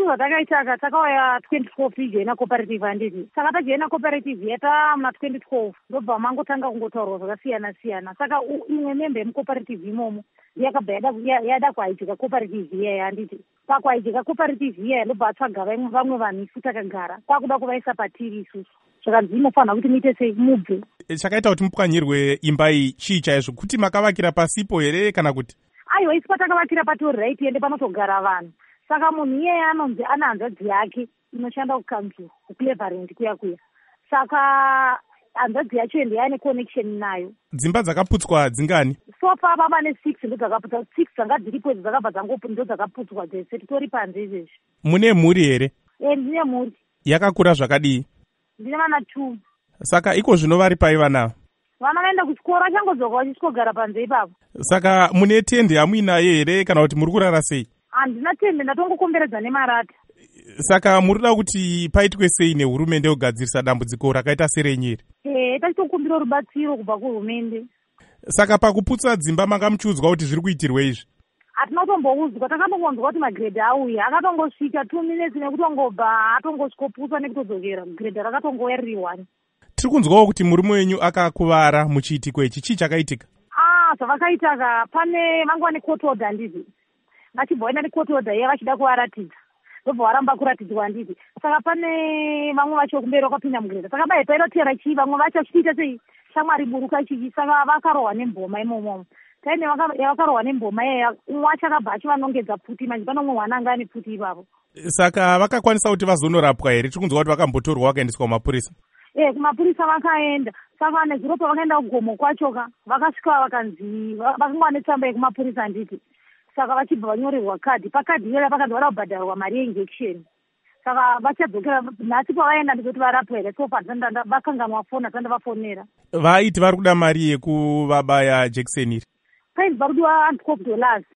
zvatakaita takauya 2012 tijoina cooperative handiti. Saka tajoina cooperative yata muna 2012 ndobva mangotanga kungotaurwa zvakasiyana siyana. Saka imwe membe yemucooperative imomo yakabva yada kuaijika cooperative iyaya handiti. Pakuaijika cooperative iyaya ndobva atsvaga vamwe vanhu isu takagara kwakuda kuvaisa patiri isusu. Saka zvinofanira kuti muite sei mubve. Chakaita kuti mupwanyirwe imba iyi chii chaizvo, kuti makavakira pasipo here kana kuti? Aiwa, isi patakavakira patori tiende panotogara vanhu. Saka munhu iyeye anonzi ana hanzvadzi yake inoshanda kukanzuru kucleverend kuya. Saka hanzvadzi yacho ende yaane connection nayo. Dzimba dzakaputswa dzingani? So far baba ne6 ndo dzakaputswa, 6 dzanga dziripo dzakabva ndo dzakaputswa dzese titori panze izvezvi. Mune mhuri here? Ndine mhuri. Yakakura zvakadii? Ndine vana 2. Saka iko zvino vari pai vana? Vana vaenda kuchikora, vachangodzoka vachitogara panze ipapo. Saka mune tende hamuinayo here kana kuti muri kurara sei? Handina tende, ndatongokomberedza nemarata. Saka murida kuti paitwe sei nehurumende kugadzirisa dambudziko rakaita serenyeri? Tachitokumbira rubatsiro kubva kuhurumende. Saka pakuputsa dzimba manga muchiudzwa kuti zviri kuitirwa izvi? Hatina kutomboudzwa, takambongonzwa kuti magredhi auya, akatongosvika 2 minutes nekutongobva atongosvikoputswa nekutodzokera, gredhi rakatongowerirwa. Tiri kunzwawo kuti murume wenyu akakuvara muchiitiko ichi, chii chakaitika? Zvavakaita pane vanga vane court order handiti. Vachibva vaenda necourt order iya vachida kuvaratidza. Ndobva varamba kuratidzwa handiti. Saka pane vamwe vacho kumberi vakapinda mugredha. Saka bai painotera chii vamwe vacho vachiita sei shamwari buruka chii. Saka vakarohwa nemboma imomo. Taine yavakarohwa nemboma iya umwe wacho akabva achivanongedza pfuti, manje pano umwe mwana anga ane pfuti ipapo. Saka vakakwanisa kuti vazonorapwa here? Tiri kunzwa kuti vakambotorwa vakaendeswa kumapurisa. Kumapurisa vakaenda. Saka nezviropa vakaenda kugomo kwachoka. Vakasvika vakanzi vakanga netsamba yekumapurisa handiti. Saka vachibva vanyorerwa kadhi. Pakadhi iyoyo pakanzi vada kubhadharwa mari yeinjection. Saka vachadzokera nhasi pavaenda ndikuti varapwa here. So vakanganwa fona tandavafonera. Vaiti vari kuda mari yekuvabaya jekiseni iri? Painzi vari kudiwa $12.